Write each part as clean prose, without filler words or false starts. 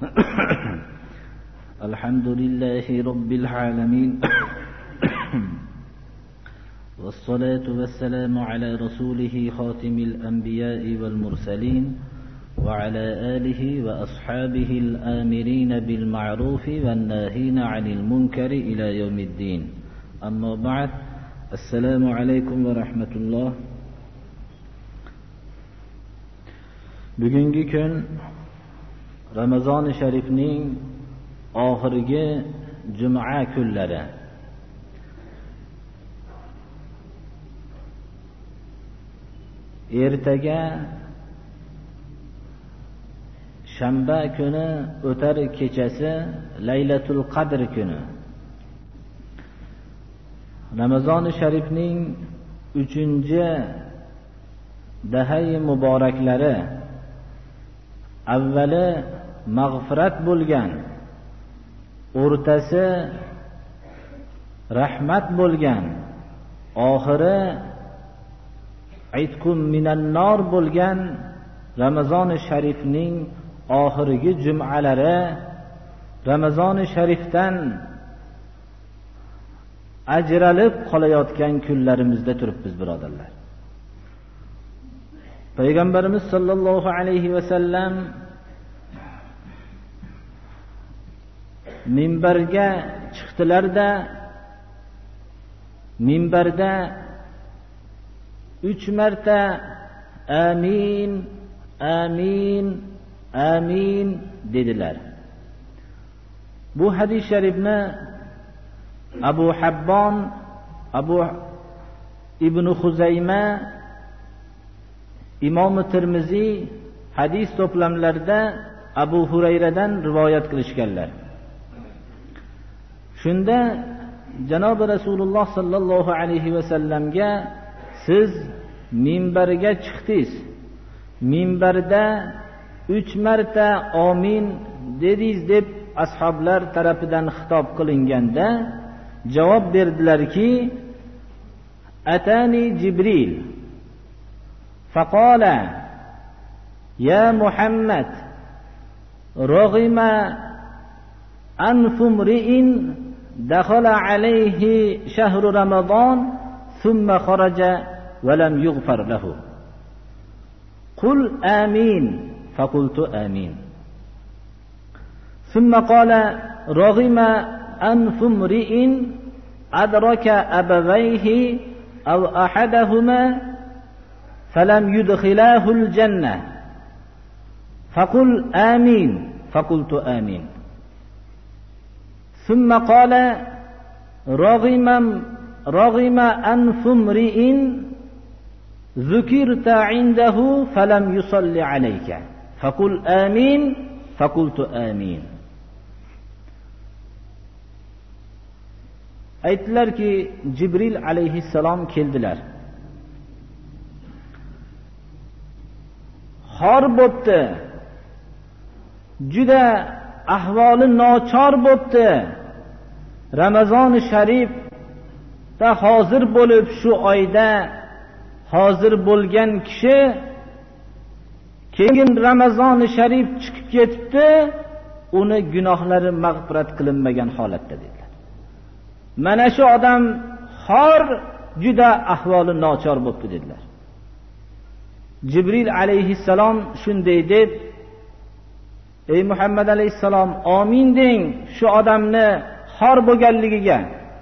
الحمد لله رب العالمين والصلاة والسلام على رسوله خاتم الأنبياء والمرسلين وعلى آله وأصحابه الآمرين بالمعروف والناهين عن المنكر إلى يوم الدين. أما بعد، السلام عليكم ورحمة الله. Bugungi kun Ramazon sharifning oxirgi juma kunlari. Ertaga shanba kuni o'tar kechasi Laylatul Qadr kuni. Ramazon sharifning 3-dahay muboraklari, avvali mag'firat bo'lgan, o'rtasi rahmat bo'lgan, oxiri aytkum minan nar bo'lgan Ramazon sharifning oxirgi jumalari, Ramazon sharifdan ajralib qolayotgan kunlarimizda turibmiz, birodarlar. Payg'ambarimiz sollallohu alayhi va sallam minbarga chiqdilarda, minbarda 3 marta amin, amin, amin dedilar. Bu hadis sharifni Abu Habbon, Abu Ibn Xuzayma, Imom Tirmiziy hadis to'plamlarida Abu Hurayradan rivoyat qilishganlar. Shunda Janob Rasululloh sallallohu alayhi va sallamga siz minbarga chiqdingiz, minbarda 3 marta amin dedingiz deb ashoblar tarafidan xitob qilinganda javob berdilarki, atani Jibril faqala ya Muhammad raghima anfum ri'in dakhala alayhi shahru Ramadan thumma kharaja wa lam yughfar lahu qul amin faqultu amin thumma qala raghima anfum ri'in adraka abawayhi aw ahadahuma falam yudkhilahu al-jannah faqul amin faqultu amin thumma qala raghima anfum ri'in dhukirta 'indahu falam yusalli 'alayka faqul amin faqultu amin. Aytdilarki, Jibril alayhissalom keldilar. Xor bo'pti, juda ahvoli nochor bo'pti. Ramazon sharifda hozir bo'lib, shu oyda hozir bo'lgan kishi keyin Ramazon sharif chiqib ketibdi, uni gunohlari mag'firat qilinmagan holatda dedilar. Mana shu odam xor, juda ahvoli nochor bo'pti dedilar. Jibril alayhissalom shunday deb, ey Muhammad alayhissalom, amin deng shu odamni xor bo'lganligiga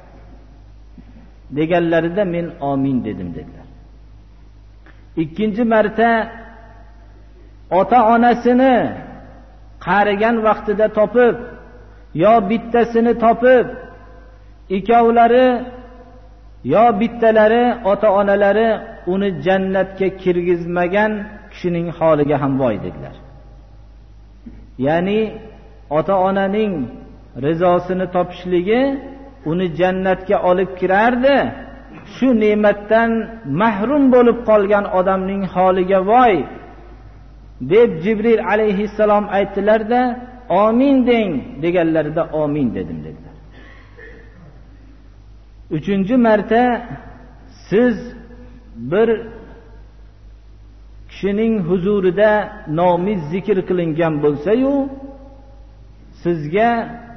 deganlarida men amin dedim dedilar. Ikkinchi marta ota-onasini qarigan vaqtida topib, yo bittasini topib, ikkovlari yo bittalari ota-onalari uni jannatga kirgizmagan kishining holiga ham voy dedilar. Ya'ni ota-onaning rizosini topishligi uni jannatga olib kirardi. Shu ne'matdan mahrum bo'lib qolgan odamning holiga voy deb Jibril alayhissalom aytdilarda, amin deng deganlarida amin dedim dedilar. 3-marta siz bir kishining huzurida nomi zikr qilingan bo'lsa-yu, sizga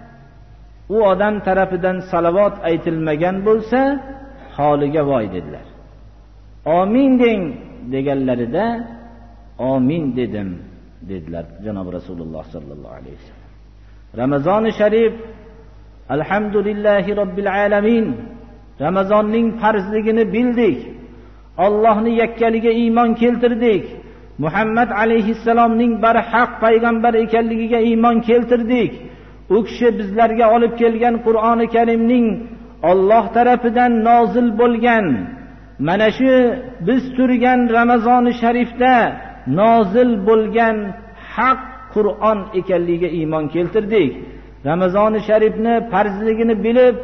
u odam tarafidan salovat aytilmagan bo'lsa holiga voy dedilar. Amin deng deganlarida amin dedim dedilar janob Rasululloh sallallohu alayhi vasallam. Ramazoni sharif alhamdulillahi robbil alamin. Ramazonning farzligini bildik. Allohning yakkaligiga iymon keltirdik. Muhammad alayhissalomning barhaq payg'ambar ekanligiga iymon keltirdik. U kishi bizlarga olib kelgan Qur'oni Karimning Alloh tarafidan nozil bo'lgan, mana shu biz turgan Ramazoni sharifda nozil bo'lgan haq Qur'on ekanligiga iymon keltirdik. Ramazoni sharifni farzligini bilib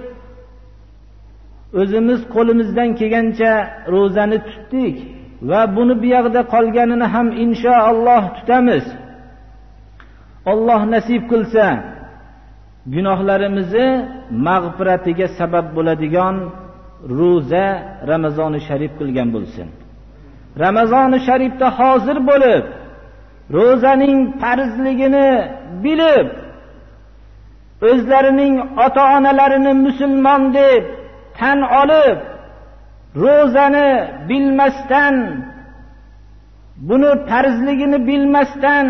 o'zimiz qo'limizdan kelgancha ro'zani tutdik va buni bu yerda qolganini ham inshaalloh tutamiz. Alloh nasib qilsa gunohlarimizni mag'firatiga sabab bo'ladigan ro'za Ramazoni sharif qilgan bo'lsin. Ramazoni sharifda hozir bo'lib ro'zaning farzligini bilib o'zlarining ota-onalarini musulmon deb tan olib ro'zani bilmasdan, buni farzligini bilmasdan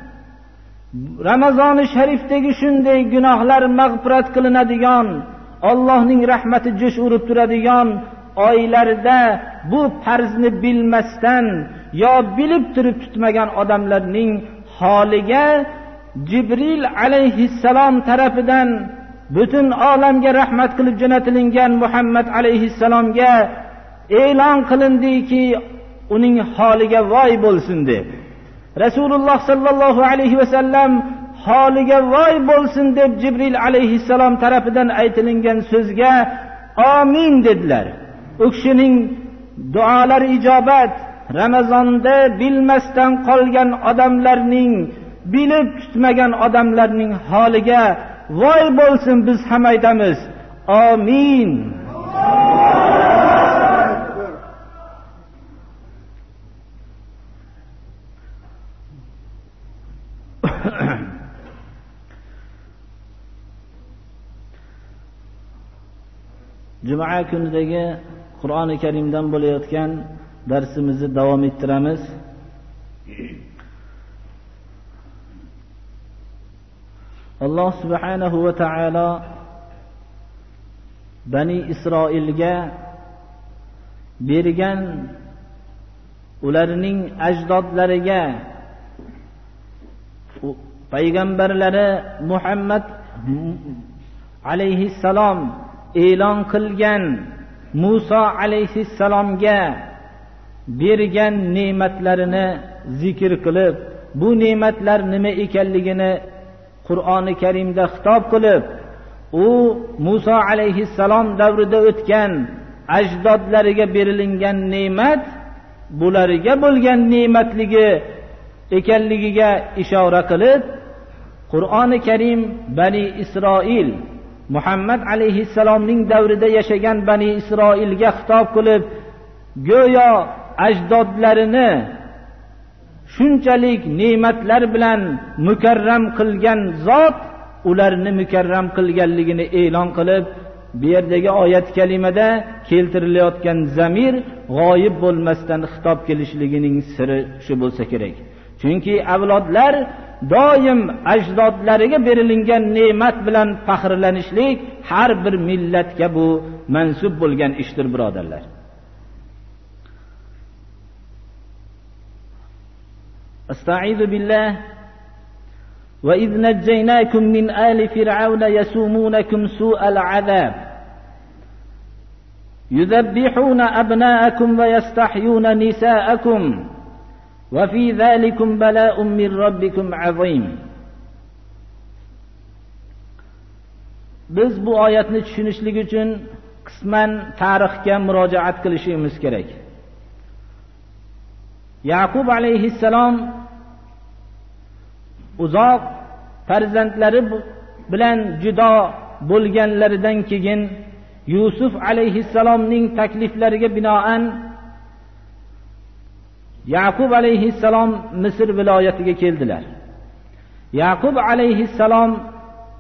Ramazoni sharifdagi shunday gunohlar mag'firat qilinadigan, Allohning rahmati jo'sh urib turadigan oylarda bu farzni bilmasdan yo bilib turib tutmagan odamlarning holiga Jibril alayhissalom tarafidan butun olamga rahmat qilib jo'natilingan Muhammad alayhissalomga e'lon qilindiki, uning holiga voy bo'lsin deb. Rasululloh sallallohu alayhi vasallam holiga voy bo'lsin deb Jibril alayhissalom tarafidan aytilingan so'zga amin dedilar. U kishining duolari ijobat, Ramazonda bilmasdan qolgan odamlarning, bilib tutmagan odamlarning holiga voy bo'lsin, biz ham aytamiz amin. Juma kunidagi Qur'oni Karimdan bo'layotgan darsimizni davom ettiramiz. Alloh subhanahu va taolo Bani Isroilga bergan, ularning ajdodlariga payg'ambarlari Muhammad alayhissalom e'lon qilgan Musa alayhissalomga bergan ne'matlarini zikr qilib, bu ne'matlar nima ekanligini Qur'oni Karimda xitob qilib, u Musa alayhissalom davrida o'tgan ajdodlariga berilingan ne'mat bularga bo'lgan ne'matligi ekanligiga ishora qilib, Qur'oni Karim Bani Isroil, Muhammad alayhissalomning davrida yashagan Bani Isroilga xitob qilib, go'yo ajdodlarini shunchalik ne'matlar bilan mukarram qilgan zot ularni mukarram qilganligini e'lon qilib, bu yerdagi oyat kalimada keltirilayotgan zamir g'oyib bo'lmasdan xitob kelishligining siri shu bo'lsa kerak. Chunki avlodlar doim ajdodlariga berilingan ne'mat bilan faxrlanishlik har bir millatga bu mansub bo'lgan ishdir, birodarlar. Astaizu billah. Wa idh najjaynakum min ali fir'auna yasumunakum su'al 'adab yudabbihuna abna'akum wa yastahyuna nisa'akum wa fi dhalikum bala'un min rabbikum 'azim. Biz bu oyatni tushunishlik uchun qisman tarixga murojaat qilishimiz kerak. Yaqub alayhissalom uzoq farzandlari bilan judo bo'lganlaridan keyin Yusuf alayhissalomning takliflariga binoan Yaqub alayhissalom Misr viloyatiga keldilar. Yaqub alayhissalom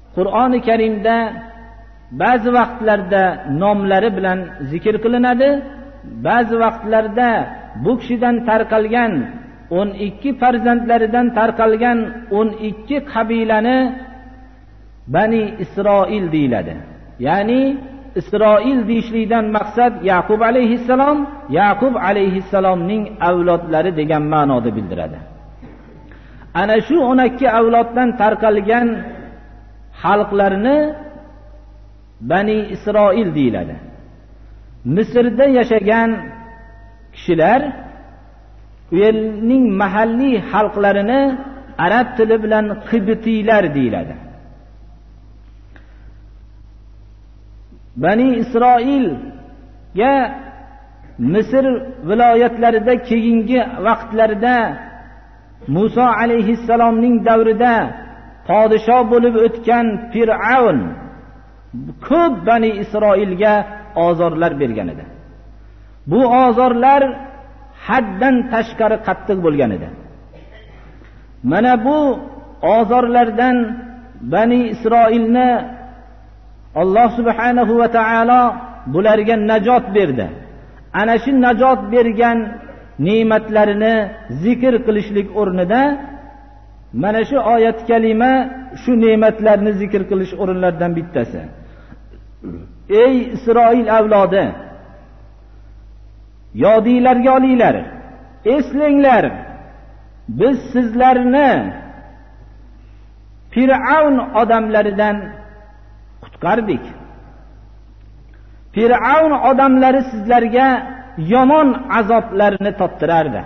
Qur'oni Karimda ba'zi vaqtlarda nomlari bilan zikr qilinadi, ba'zi vaqtlarda bu kishidan tarqalgan 12 farzandlaridan tarqalgan 12 qabilani Bani Isroil deyiladi. Ya'ni Isroil deyishlikdan maqsad Yaqub alayhissalom, Yaqub alayhissalomning avlodlari degan ma'noda bildiradi. Ana shu 12 avloddan tarqalgan xalqlarni Bani Isroil deyiladi. Misrda yashagan kishilar u yerning mahalliy xalqlarini arab tili bilan Qibtiylar deyiladi. Bani Isroilga Misr viloyatlarida keyingi vaqtlarda Musa alayhissalomning davrida podshoh bo'lib o'tgan Fir'avn ko'p Bani Isroilga ozorlar bergan edi. Bu ozorlar haddan tashqari qattiq bo'lgan edi. Mana bu ozorlardan Bani Isroilni Alloh subhanahu va taolo bularga najot berdi. Ana shu najot bergan ne'matlarini zikr qilishlik o'rnida mana shu oyat kalima shu ne'matlarni zikr qilish o'rinlaridan bittasi. Ey Isroil avlodi, yodinglarga olinglar, eslanglar, biz sizlarni Fir'avn odamlaridan qutqardik. Fir'avn odamlari sizlarga yomon azoblarni tottirardi.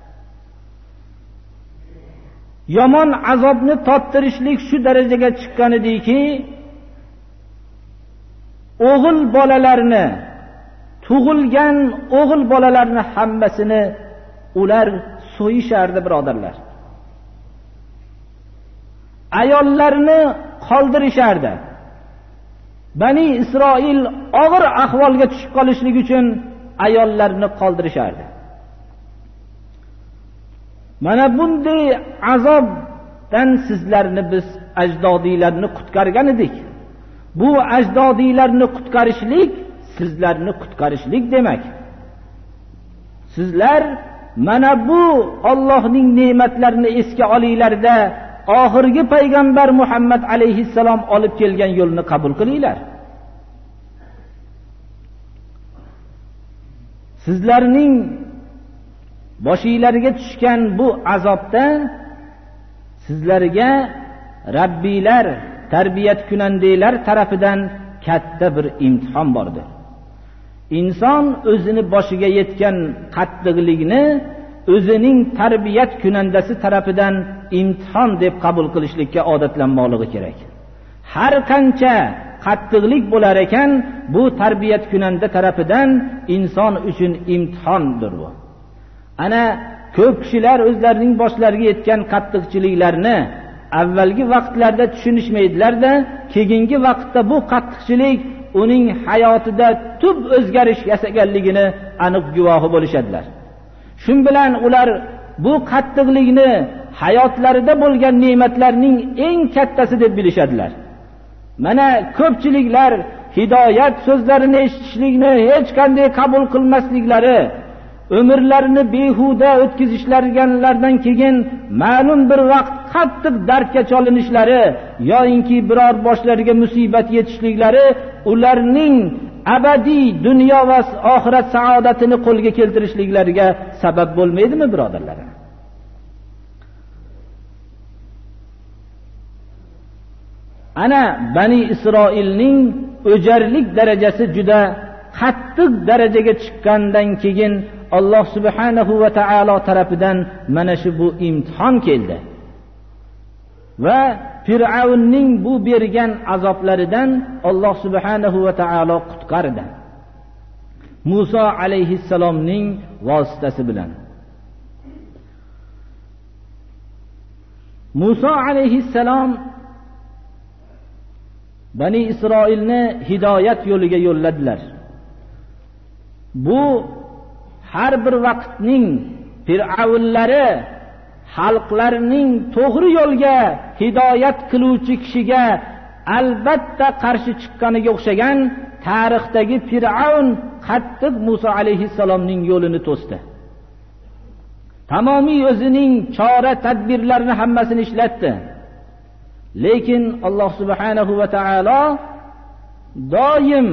Yomon azobni tottirishlik shu darajaga chiqqan ediki, o'g'il bolalarni, tug'ilgan o'g'il bolalarni hammasini ular so'yishardi, birodarlar. Ayollarni qoldirishardi. Bani Isroil og'ir ahvolga tushib qolishlik uchun ayollarni qoldirishardi. Mana bunday azobdan sizlarni biz ajdodiylarni qutqargan edik. Bu ajdodiylarni qutqarishlik sizlarni qutqarishlik demak. Sizlar mana bu Allohning ne'matlarini esga olinglarda, oxirgi payg'ambar Muhammad alayhissalom olib kelgan yo'lni qabul qilinglar. Sizlarning boshingizlarga tushgan bu azobda sizlarga Rabbiylar, tarbiyat kunandaylar tarafidan katta bir imtihon bordir. Inson o'zini boshiga yetgan qattiqlikni o'zining tarbiyat kunandasi tarafidan imtihon deb qabul qilishlikka odatlanmoqligi kerak. Har qancha qattiqlik bo'lar ekan, bu tarbiyat kunanda tarafidan inson uchun imtihondir bu. Ana ko'p kishilar o'zlarining boshlariga yetgan qattiqchiliklarni avvalgi vaqtlarda tushunishmaydilar-da, keyingi vaqtda bu qattiqchilik uning hayotida tub o'zgarish yasaganligini aniq guvohi bo'lishadilar. Shun bilan ular bu qattiqlikni hayotlarida bo'lgan ne'matlarning eng kattasi deb bilishadilar. Mana ko'pchiliklar hidoyat so'zlarini eshitishlikni hech qanday qabul qilmasliklari, umrlarini behuda o'tkazishlaridan keyin ma'lum bir vaqt qattiq dardga cholinishlari yoinki biror boshlariga musibat yetishliklari ularning abadiy dunyo va oxirat saodatini qo'lga keltirishliklariga sabab bo'lmaydimi, birodarlar? Ana Bani Isroilning o'jarlik darajasi juda qattiq darajaga chiqqandan keyin Alloh subhanahu va taolo tarafidan mana shu bu imtihon keldi. Va Fir'avnning bu bergan azoblaridan Alloh subhanahu va taolo qutqardi. Musa alayhissalomning vositasi bilan. Musa alayhissalom Bani Isroilni hidoyat yo'liga yo'lladilar. Bu har bir vaqtning Fir'avnlari xalqlarning to'g'ri yo'lga hidoyat qiluvchi kishiga albatta qarshi chiqqaniga o'xshagan tarixdagi Fir'avn qattiq Musa alayhissalomning yo'lini to'sdi. Tamomiy o'zining chora tadbirlarini hammasini ishlatdi. Lekin Alloh subhanahu va taolo doim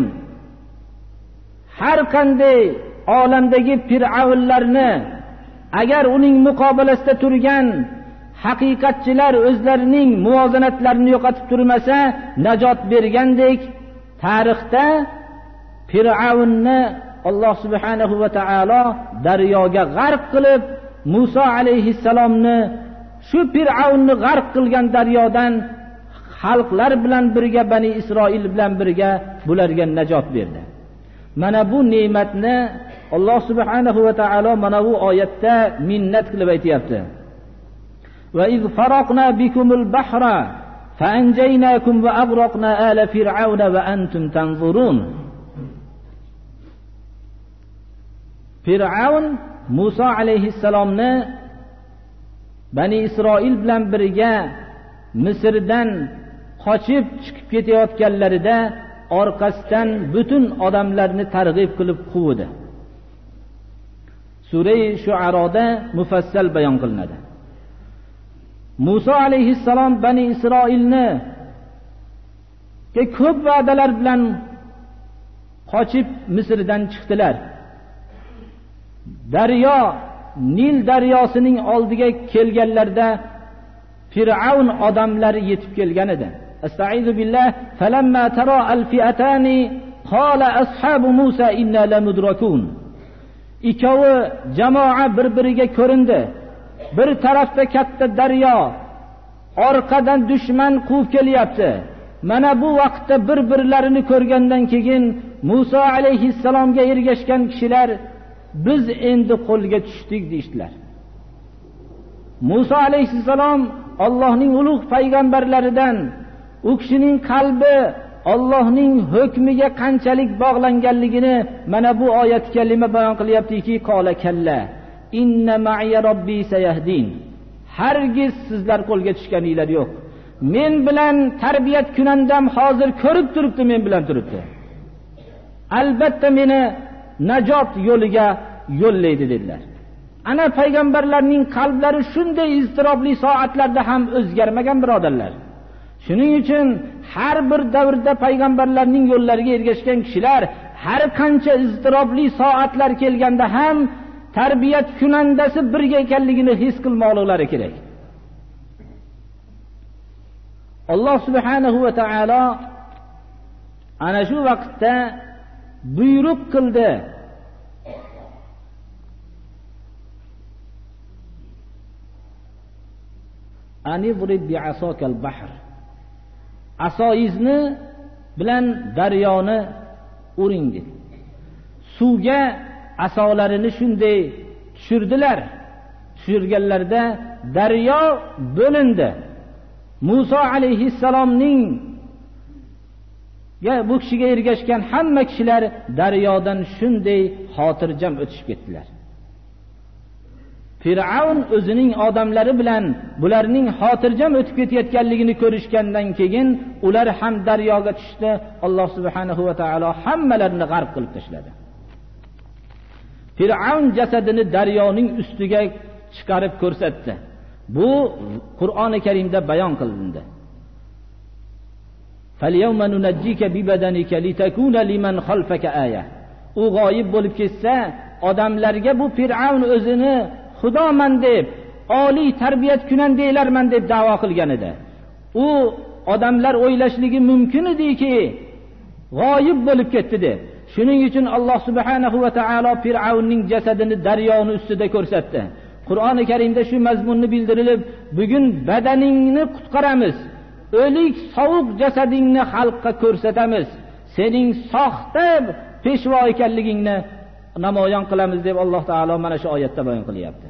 har qanday olamdagi Fir'avnlarni agar uning muqobilasida turgan haqiqatchilar o'zlarining muvozanatlarini yo'qotib turmasa najot bergandek, tarixda Fir'avnni Alloh subhanahu va taolo daryoga g'arq qilib, Musa alayhissalomni shu Fir'avnni g'arq qilgan daryodan xalqlar bilan birga, Bani Isroil bilan birga bularga najot berdi. Mana bu ne'matni Alloh subhanahu va taolo mana bu oyatda minnat qilib aytayapti. Va iz faraqna bikumul bahra fa anjaynakum va agraqna ala fir'auna va antum tanzurun. Fir'avn Musa alayhissalomni Bani Isroil bilan birga Misrdan qochib chiqib ketayotganlarida orqasidan butun odamlarni targ'ib qilib quvdi. Sura-i Shu'aroda mufassal bayon qilinadi. Musa alayhissalom Bani Isroilni ko'p va'dalar bilan qochib Misrdan chiqdilar. Daryo, Nil daryosining oldiga kelganlarda Fir'avn odamlari yetib kelgan edi. Estaizu billah, falamma tara al-fi'atani qala ashabu Musa inna lamudrakun. Ikkovi jamoa bir-biriga ko'rindi. Bir tarafda katta daryo, orqadan dushman quvib kelyapti. Mana bu vaqtda bir-birlarini ko'rgandan keyin Musa alayhissalomga ergashgan kishilar biz endi qo'lga tushdik deydilar. Musa alayhissalom Allohning ulug' payg'ambarlaridan, u kishining qalbi Allohning hukmiga qanchalik bog'langanligini mana bu oyat kalima bayon qilyaptiki, qola kalla inna ma'iya robbi sayahdin. Hargiz sizlar qo'lga tushganinglar yo'q. Men bilan tarbiyat kunandam hozir ko'rib turibdi, men bilan turibdi. Albatta meni najot yo'liga yo'llaydi dedilar. Ana payg'ambarlarning qalblari shunday iztirobli soatlarda ham o'zgarmagan birodarlar. Shuning uchun har bir davrda payg'ambarlarning yo'llariga ergashgan kishilar har qancha iztirobli soatlar kelganda ham tarbiyat kunandasi birga ekanligini his qilmoqlari kerak. Alloh subhanahu va taolo ana shu vaqtda buyruq qildi. Ani burib bi'asokal bahr. Asoyizni bilan daryoni uring dedi. Suvga asolarini shunday tushirdilar. Tushirganlarda daryo bo'lindi. Musa alayhissalomning bu kishiga ergashgan hamma kishilar daryodan shunday xotirjam o'tishib ketdilar. Fir'avn o'zining odamlari bilan bularning xotirjam o'tib ketayotganligini ko'rishgandan keyin ular ham daryoga tushdi. Alloh subhanahu va taolo hammalarini g'arq qilib tashladi. Fir'avn jasadini daryoning ustiga chiqarib ko'rsatdi. Bu Qur'oni Karimda bayon qilindi. فَالْيَوْمَ نُنَجِّيكَ بِبَدَنِكَ لِتَكُونَ لِمَنْ خَلْفَكَ آيَةً. U g'oyib bo'lib ketsa, odamlarga bu Fir'avn o'zini xudoman deb, oliy tarbiyat kunandaylarman deb da'vo qilgan edi. U odamlar o'ylashligi mumkin ediki, g'oyib bo'lib ketdi deb. Shuning uchun Alloh subhanahu va taolo Fir'avnning jasadini daryoning ustida ko'rsatdi. Qur'oni Karimda shu mazmunni bildirilib, bugun badaningni qutqaramiz, o'lik sovuq jasadingni xalqqa ko'rsatamiz, sening soxta peshvo ekanligingni namoyon qilamiz deb Alloh taolo mana shu oyatda bayon qilyapti.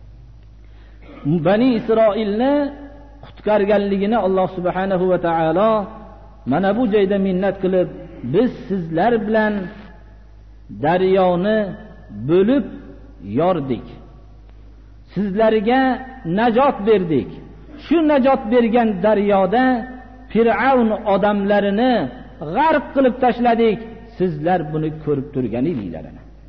Bani Isroilni qutqarganligini Alloh subhanahu va taolo mana bu joyda minnat qilib, biz sizlar bilan daryoni bo'lib yordik. Sizlarga najot berdik. Shu najot bergan daryoda Fir'avn odamlarini g'arq qilib tashladik, sizlar buni ko'rib turganinglar.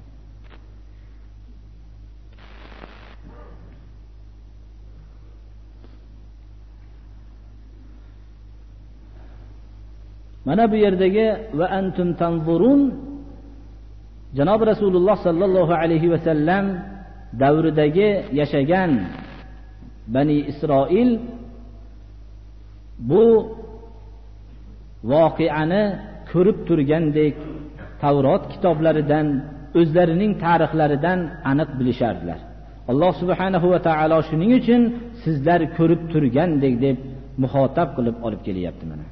Mana bu yerdagi va antum tanzurun, Janob Rasululloh sallallohu alayhi va sallam davridagi yashagan Bani Isroil bu voqeani ko'rib turgandek Tavrot kitoblaridan, o'zlarining tarixlaridan aniq bilishardilar. Alloh subhanahu va taolo shuning uchun sizlar ko'rib turgandek deb muxotab qilib olib kelyapti. Mana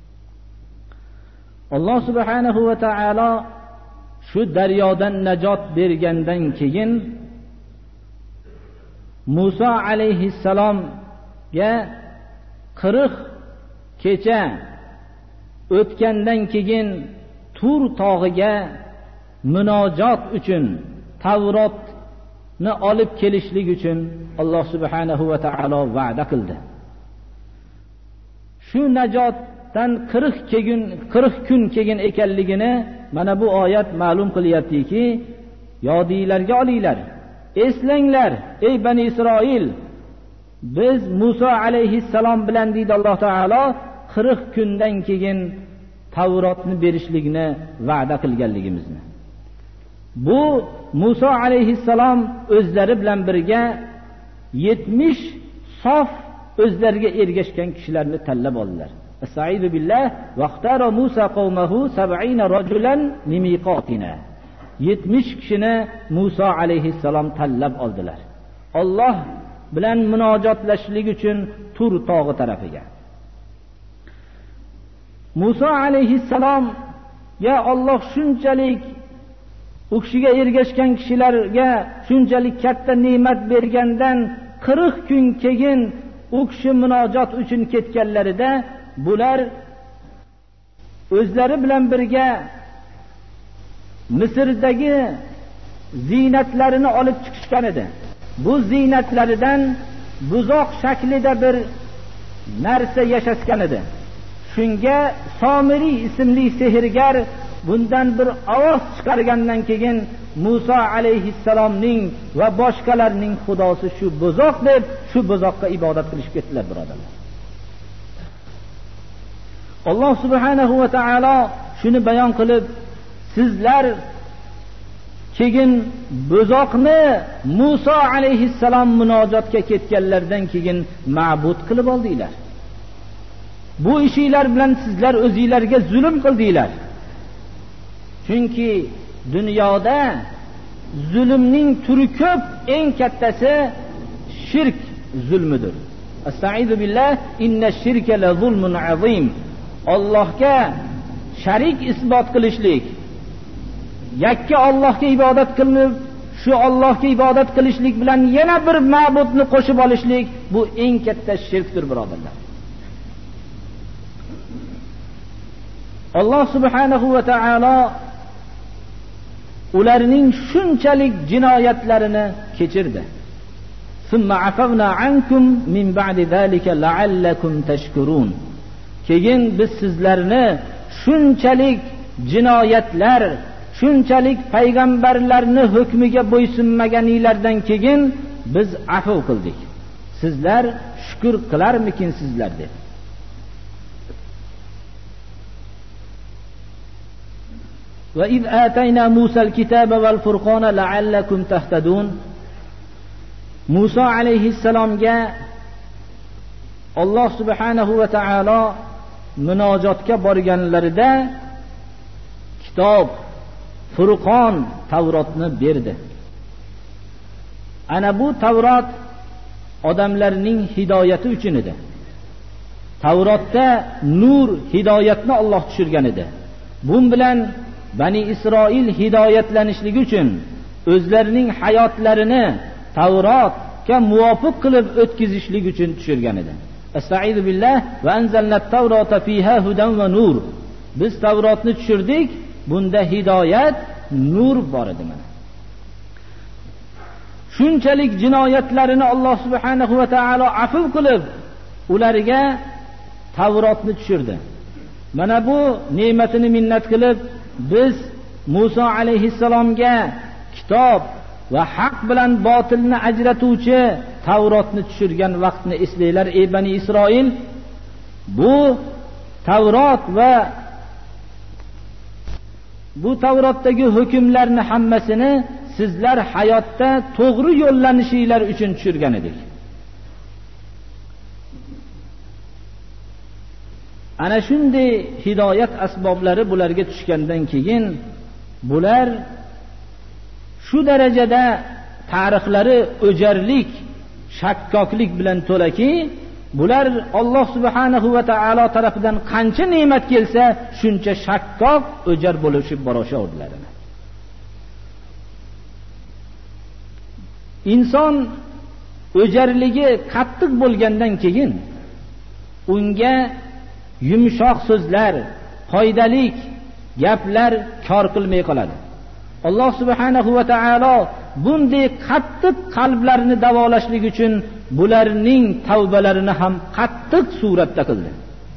Alloh subhanahu va taolo shu daryodan najot bergandan keyin Musa alayhissalomga 40 kecha o'tgandan keyin Tur tog'iga munojot uchun, Tavrotni olib kelishlik uchun Alloh subhanahu va taolo va'da qildi. Shu najotdan 40 kun keyin ekanligini mana bu oyat ma'lum qilyaptiki, yodinglarga olinglar, eslanglar ey Bani Isroil, biz Musa alayhissalom bilan deydi Alloh taolo 40 kundan keyin Tavrotni berishlikni va'da qilganligimizni. Bu Musa alayhissalom o'zlari bilan birga 70 sof o'zlariga ergashgan kishilarni tanlab oldilar. Estaizu billah vaqtara Musa qavmahu 70 rajulan limiqatina. 70 kishini Musa alayhissalom tanlab oldilar. Alloh bilan munojotlashlik uchun Tur tog'i tarafiga. Musa alayhissalomga Alloh shunchalik u kishiga ergashgan kishilarga shunchalik katta ne'mat bergandan 40 kun keyin u kishi munojot uchun ketganlarida bular o'zlari bilan birga Misrdagi ziynatlarini olib chiqishgan edi. Bu ziynatlaridan buzoq shaklida bir narsa yashasgan edi. Shunga Somiri ismli sehrgar bundan bir ovoz chiqargandan keyin Musa alayhissalomning va boshqalarning xudosi shu buzoq deb shu buzoqqa ibodat qilishib ketdilar, birodarlar. Alloh subhanahu va taolo shuni bayon qilib, sizlar keyin buzoqni Musa alayhissalom munojotga ketganlardan keyin ma'bud qilib oldinglar. Bu ishinglar bilan sizlar o'zingizlarga zulm qildinglar. Chunki dunyoda zulmning turi ko'p, eng kattasi shirk zulmidir. Estaizu billah inna shirka la zulmun azim. Allohga sharik isbot qilishlik, yakka Allohga ibodat qilib, shu Allohga ibodat qilishlik bilan yana bir ma'budni qo'shib olishlik, bu eng katta shirkdir, birodarlar. Alloh subhanahu va taolo ularning shunchalik jinoyatlarini kechirdi. Summa afavna ankum min ba'di zalika la'allakum tashkurun. Keyin biz sizlarni shunchalik jinoyatlar, shunchalik payg'ambarlarni hukmiga bo'ysunmaganinglardan keyin biz afv qildik. Sizlar shukr qilarmikinsizlar deb. Va iz atayna Musa al-kitaba wal furqana la'allakum tahtadun. Musa alayhissalomga Alloh subhanahu va taolo munojotga borganlarida kitob, Furqon, Tavrotni berdi. Ana bu Tavrot odamlarning hidoyati uchun edi. Tavrotda nur, hidoyatni Alloh tushirgan edi. Bun bilan Bani Isroil hidoyatlanishligi uchun o'zlarining hayotlarini Tavrotga muvofiq qilib o'tkazishlik uchun tushirgan edi. Estaizu billah va anzalnat tavrota fiha hudan va nur. Biz Tavrotni tushirdik, bunda hidoyat, nur bor edi. Mana shunchalik jinoyatlarini Alloh subhanahu va taolo afv qilib, ularga Tavrotni tushirdi. Mana bu ne'matini minnat qilib biz Musa alayhissalomga kitob va haq bilan botilni ajratuvchi Tavrotni tushirgan vaqtni eslanglar ey Bani Isroil. Bu Tavrot va bu Tavrotdagi hukmlarni hammasini sizlar hayotda to'g'ri yo'llanishinglar uchun tushirgan edik. Ana shunday hidoyat asboblari bularga tushgandan keyin bular shu darajada tarixlari o'jarlik, shakkoklik bilan to'laki, bular Alloh subhanahu va taolo tarafidan qancha ne'mat kelsa, shuncha shakkok, o'jar bo'lishib borashardilar. Inson o'jarligi qattiq bo'lgandan keyin unga yumshoq so'zlar, foydali gaplar kor qilmay qoladi. Alloh subhanahu va taolo bunday qattiq qalblarni davolashlik uchun bularning tavbalarini ham qattiq suratda qildi.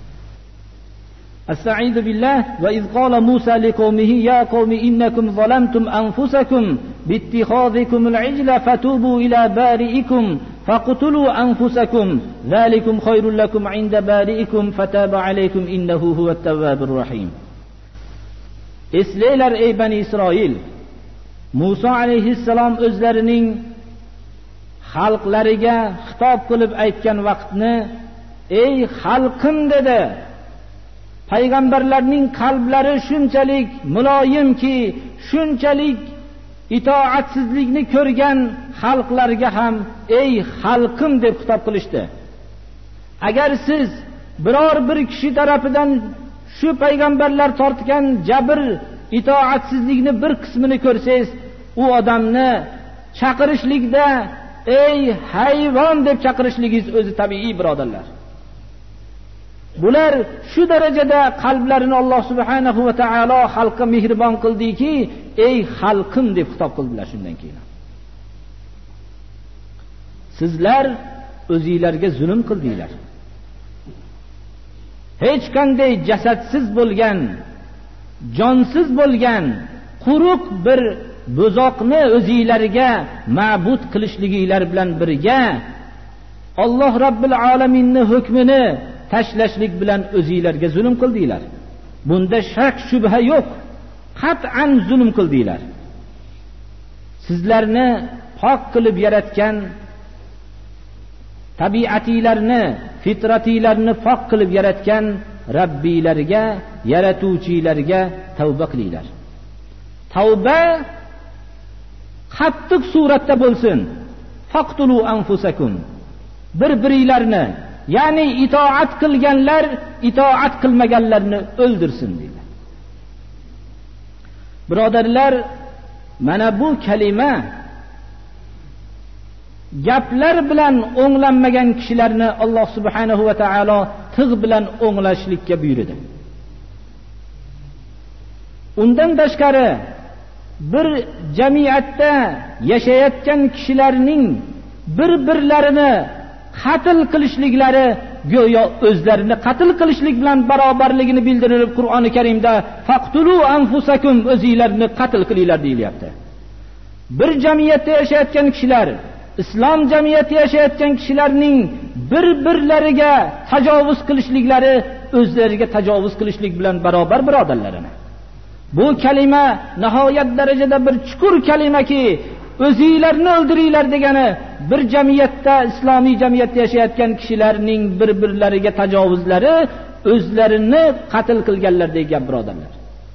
Astaizu billah va iz qala Musa liqaumihi ya qaumi innakum zalamtum anfusakum bittikhadhikumul ijla fatubu ila bari'ikum faqtulu anfusakum zalikum khairul lakum 'inda bari'ikum fataba alaykum innahu huvat tawwabur rahim. Eslaylar ey Bani Isroil, Musa alayhissalom o'zlarining xalqlariga xitob qilib aytgan vaqtni, ey xalqim dedi. Payg'ambarlarning qalblari shunchalik muloyimki, shunchalik itoatsizlikni ko'rgan xalqlarga ham ey xalqim deb xitob qilishdi. Agar siz biror bir kishi tarafidan shu payg'ambarlar tortgan jabr, itoatsizlikni bir qismini ko'rsangiz, u odamni chaqirishlikda ey hayvon deb chaqirishligingiz o'zi tabiiy, birodarlar. Bular shu darajada qalblarini Alloh subhanahu va taolo xalqqa mehribon qildiki, ey xalqim deb xitob qildilar. Shundan keyin sizlar o'zingizlarga zulm qildinglar. Hech qanday jasadsiz bo'lgan, jonsiz bo'lgan quruq bir bo'zoqni o'zingizlarga ma'bud qilishliginglar bilan birga Alloh Robbil alaminning hukmini tashlashlik bilan o'zingizlarga zulm qildinglar. Bunda shak shubha yo'q. Qat'an zulm qildinglar. Sizlarni pok qilib yaratgan tabiatinglarni, fitratinglarni pok qilib yaratgan Rabbiylarga, yaratuvchilarga tavba qilinglar. Tavba qattiq suratda bo'lsin. Faqtulu anfusakum. Bir-biringlarni, ya'ni itoat qilganlar itoat qilmaganlarni o'ldirsin dedi. Birodarlar, mana bu kalima gaplar bilan o'nglanmagan kishilarni Alloh subhanahu va taolo tig' bilan o'nglashlikka buyurdi. Undan tashqari bir jamiyatda yashayotgan kishilarning bir-birlarini qatl qilishliklari go'yo o'zlarini qatl qilishlik bilan barobarligini bildirilib Qur'oni Karimda faqtulu anfusakum, o'zingizlarni qatl qilinglar deyilyapti. Bir jamiyatda yashayotgan kishilar, islom jamiyatida yashayotgan kishilarning bir-birlariga tajovuz qilishliklari o'zlariga tajovuz qilishlik bilan barobar, birodarlarini. Bu kalima nihoyat darajada bir chuqur kalimaki, o'zingizlarni o'ldiringlar degani bir jamiyatda, islomiy jamiyatda yashayotgan kishilarning bir-birlariga tajovuzlari o'zlarini qatl qilganlar degan birodarlar.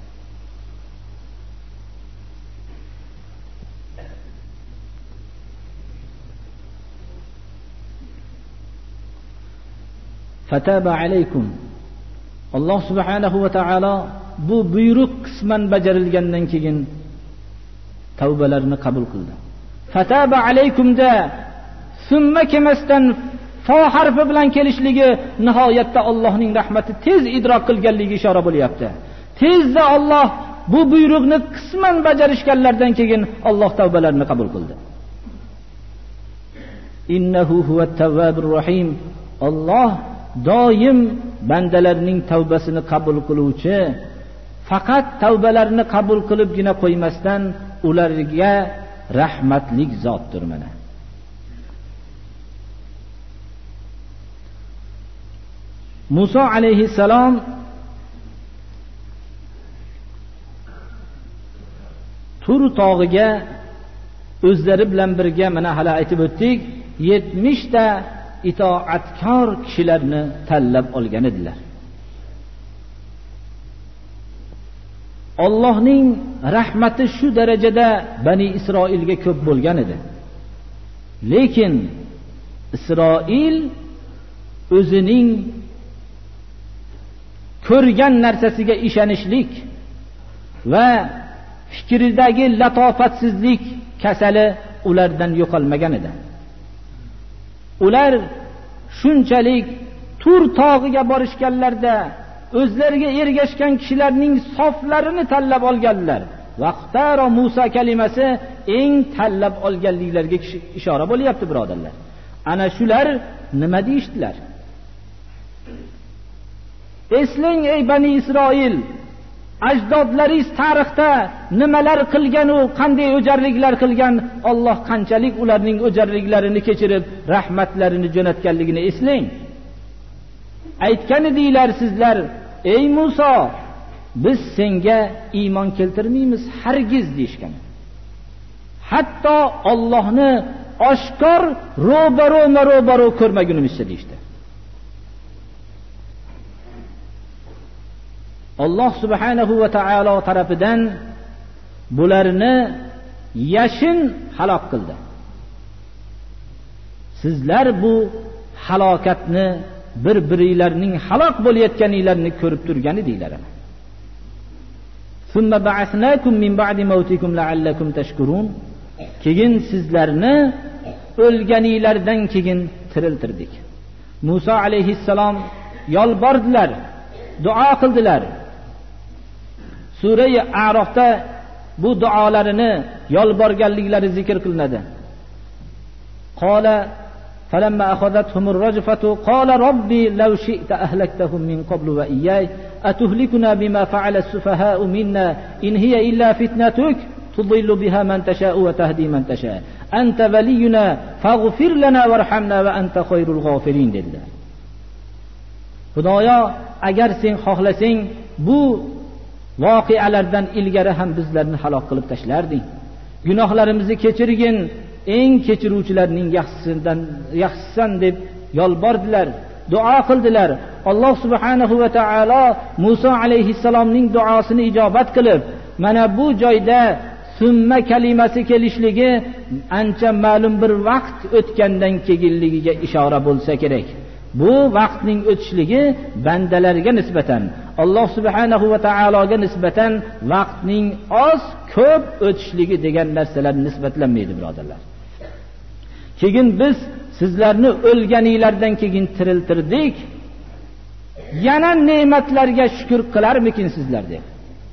Fataba alaykum. Alloh subhanahu va taolo bu buyruq qisman bajarilgandan keyin tavbalarni qabul qildi. Fataba alaykumda summa kemasdan fa harfi bilan kelishligi nihoyatda Allohning rahmati tez idrok qilganligiga ishora bo'lyapti. Tezda Alloh bu buyruqni qisman bajarishganlardan keyin Alloh tavbalarini qabul qildi. Innahu huvat tawwabur rahim. Alloh doim bandalarning tavbasini qabul qiluvchi, faqat tavbalarini qabul qilibgina qo'ymasdan ularga rahmatlik zotdir. Mana Musa alayhissalom Tur tog'iga o'zlari bilan birga, mana hali aytib o'tdik, 70 ta itoatkor kishilarni tanlab olgan edilar. Allohning rahmati shu darajada Bani Isroilga ko'p bo'lgan edi. Lekin Isroil o'zining ko'rgan narsasiga ishonishlik va fikridagi latofatsizlik kasali ulardan yo'qolmagan edi. Ular shunchalik Tur tog'iga borishganlarda o'zlariga ergashgan kishilarning soflarini tanlab olganlar. Vaqtaro Musa kalimasi eng tanlab olganliklariga ishora bo'lyapti, birodarlar. Ana shular nima deyishdilar? Eslang ey Bani Isroil, ajdodlaringiz tarixda nimalar qilgan u qanday o'jarliklar qilgan, Alloh qanchalik ularning o'jarliklarini kechirib rahmatlarini jo'natganligini eslang. Aytgan edinglar sizlar, ey Musa, biz senga iymon keltirmaymiz hargiz deyishgan. Hatto Allohni oshkor ro'baro ko'rmagunimizcha deyishdi. Alloh subhanahu va taolo tarafidan bularni yashin halok qildi. Sizlar bu halokatni, bir-biringlarning halok bo'layotganinglarni ko'rib turgan edinglar. Summa ba'athnakum min ba'di mawtikum la'allakum tashkurun. Keyin sizlarni o'lganinglardan keyin tiriltirdik. Musa alayhissalom yolbordilar, duo qildilar. Sura-i A'rofda bu duolarini, yolborganliklari zikr qilinadi. Qala falamma akhadathum ar-rajfatu qala robbi law shi'ta ahlaktahum min qablu wa iyyay atuhlikuna bima fa'ala as-sufaha'u minna in hiya illa fitnatuk tudillu biha man tasha'u wa tahdi man tasha' anta waliyuna faghfir lana warhamna wa anta khayrul ghafirin dedilar. Xudoyo, agar sen xohlasang bu voqealardan ilgari ham bizlarni halok qilib tashlarding. Gunohlarimizni kechirgin, eng kechiruvchilarning yaxshisisan deb yolbordilar, duo qildilar. Alloh subhanahu va taolo Musa alayhissalomning duosini ijobat qilib, mana bu joyda summa kalimasi kelishligi ancha ma'lum bir vaqt o'tgandan keyinligiga ishora bo'lsa kerak. Bu vaqtning o'tishligi bandalarga nisbatan, Alloh subhanahu va taologa nisbatan vaqtning oz ko'p o'tishligi degan narsalar nisbatlanmaydi, birodarlar. Keyin biz sizlarni o'lganinglardan keyin tiriltirdik. Yana ne'matlarga shukr qilarmikin sizlar deb.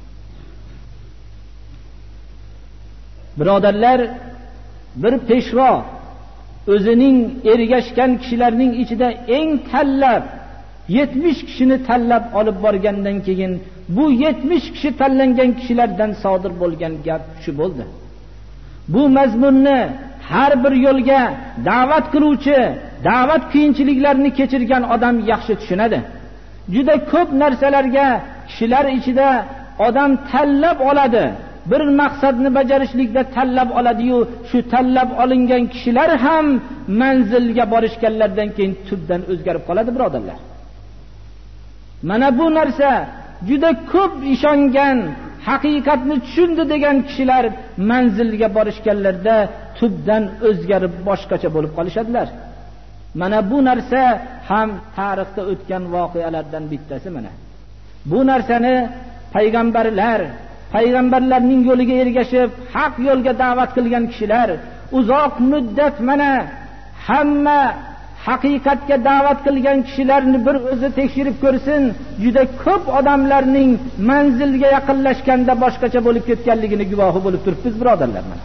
Birodarlar, bir peshvo o'zining ergashgan kishilarning ichida eng tanlab 70 kishini tanlab olib borgandan keyin bu 70 kishi tanlangan kishilardan sodir bo'lgan gap shu bo'ldi. Bu mazmunni har bir yo'lga da'vat qiluvchi, da'vat qiyinchiliklarini kechirgan odam yaxshi tushunadi. Juda ko'p narsalarga kishilar ichida odam tanlab oladi. Bir maqsadni bajarishlikda tanlab oladi-yu, shu tanlab olingan kishilar ham manzilga borishganlardan keyin tubdan o'zgarib qoladi, birodarlar. Mana bu narsa juda ko'p ishongan, haqiqatni tushundi degan kishilar manzilga borishganlarda tubdan o'zgarib boshqacha bo'lib qolishadilar. Mana bu narsa ham tarixda o'tgan voqealardan bittasi mana. Bu narsani payg'ambarlarning yo'liga ergashib haq yo'lga da'vat qilgan kishilar uzoq muddat mana hamma haqiqatga da'vat qilgan kishilarni bir o'zi tekshirib ko'rsin, juda ko'p odamlarning manzilga yaqinlashganda boshqacha bo'lib ketganligini guvohi bo'lib turibmiz, birodarlar. Mana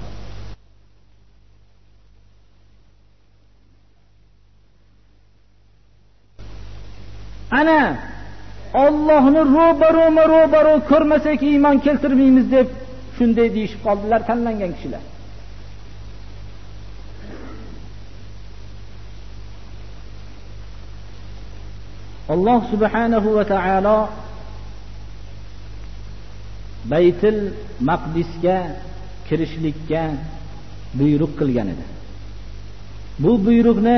ana Allohni ro'baro ko'rmasak iymon keltirmaymiz deb shunday deyishib qoldilar tanlangan kishilar. Alloh subhanahu va taolo Baytul Maqdisga kirishlikka buyruq qilgan edi. Bu buyruqni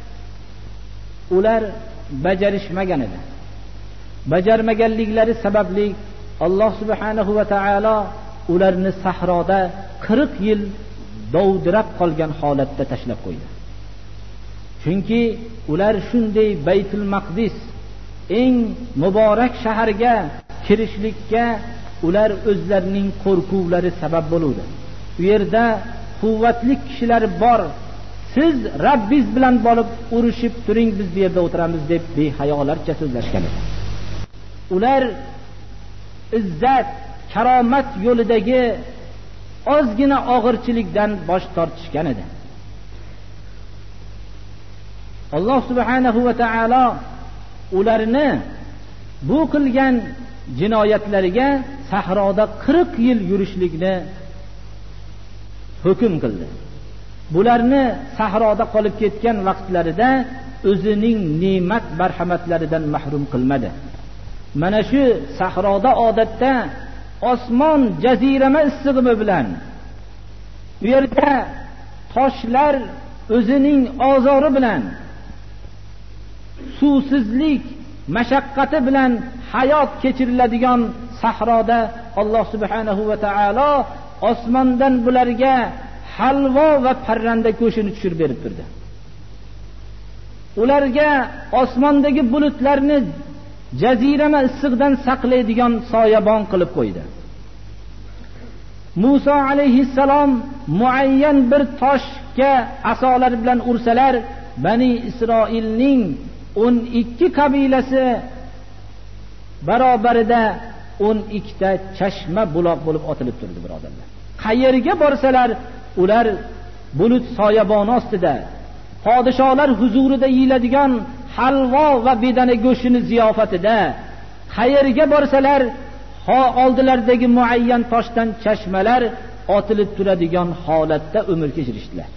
ular bajarishmagan edi. Bajarmaganliklari sababli Alloh subhanahu va taolo ularni sahroda 40 yil dovdirab qolgan holatda tashlab qo'ydi. Chunki ular shunday Baytul Maqdis eng muborak shaharga kirishlikka ular o'zlarining qo'rquvlari sabab bo'ldi. U yerda quvvatli kishilar bor. Siz Rabbingiz bilan bo'lib urushib turing, biz bu yerda o'tiramiz deb behayolarcha so'zlashgan edi. Ular izzat, karomat yo'lidagi ozgina og'irchilikdan bosh tortishgan edi. Alloh subhanahu va taolo ularni bu qilgan jinoyatlariga sahroda 40 yil yurishlikni hukm qildi. Bularni sahroda qolib ketgan vaqtlarida o'zining ne'mat marhamatlaridan mahrum qilmadi. Mana shu sahroda odatda osmon jazirama issig'imi bilan, bu yerda toshlar o'zining ozori bilan, suvsizlik mashaqqati bilan hayot kechiriladigan sahroda Alloh subhanahu va taolo osmondan bularga halvo va parranda go'shtini tushirib berib turdi. Ularga osmondagi bulutlarni jazirama issiqdan saqlaydigan soyabon qilib qo'ydi. Musa alayhissalom muayyan bir toshga asolar bilan ursalar, Bani Isroilning 12 qabilasi barobarida 12 ta chashma buloq bo'lib otilib turdi, birodarlar. Qayerga borsalar, ular bulut soyaboni ostida, podsholar huzurida yeyiladigan halvo va bedana go'shtini ziyofatida, qayerga borsalar, oldilaridagi muayyan toshdan chashmalar otilib turadigan holatda umr kechirishdilar.